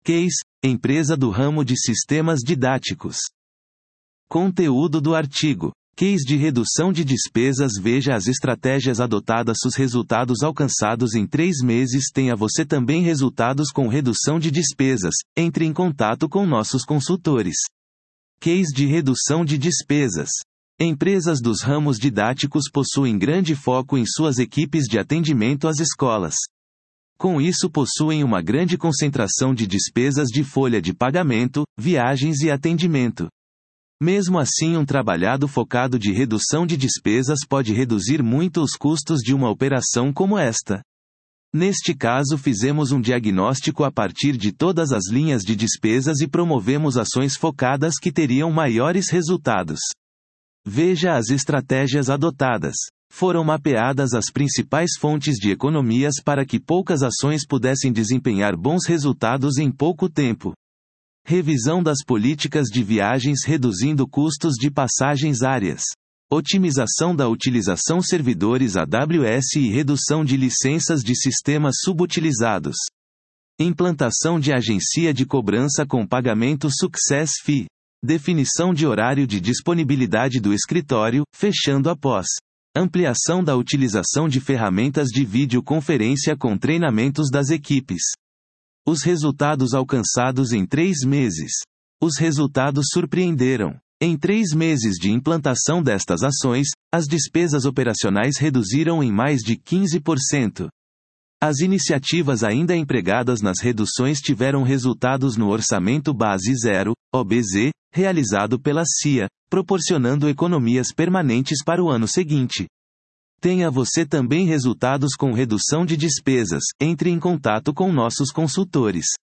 Case, empresa do ramo de sistemas didáticos. Conteúdo do artigo. Case de redução de despesas. Veja as estratégias adotadas. Os resultados alcançados em 3 meses. Tenha você também resultados com redução de despesas. Entre em contato com nossos consultores. Case de redução de despesas. Empresas dos ramos didáticos possuem grande foco em suas equipes de atendimento às escolas. Com isso, possuem uma grande concentração de despesas de folha de pagamento, viagens e atendimento. Mesmo assim, um trabalhado focado de redução de despesas pode reduzir muito os custos de uma operação como esta. Neste caso, fizemos um diagnóstico a partir de todas as linhas de despesas e promovemos ações focadas que teriam maiores resultados. Veja as estratégias adotadas. Foram mapeadas as principais fontes de economias para que poucas ações pudessem desempenhar bons resultados em pouco tempo. Revisão das políticas de viagens reduzindo custos de passagens aéreas. Otimização da utilização servidores AWS e redução de licenças de sistemas subutilizados. Implantação de agência de cobrança com pagamento Success Fee. Definição de horário de disponibilidade do escritório, fechando após. Ampliação da utilização de ferramentas de videoconferência com treinamentos das equipes. Os resultados alcançados em 3 meses. Os resultados surpreenderam. Em 3 meses de implantação destas ações, as despesas operacionais reduziram em mais de 15%. As iniciativas ainda empregadas nas reduções tiveram resultados no Orçamento Base Zero, OBZ, realizado pela CIA, proporcionando economias permanentes para o ano seguinte. Tenha você também resultados com redução de despesas. Entre em contato com nossos consultores.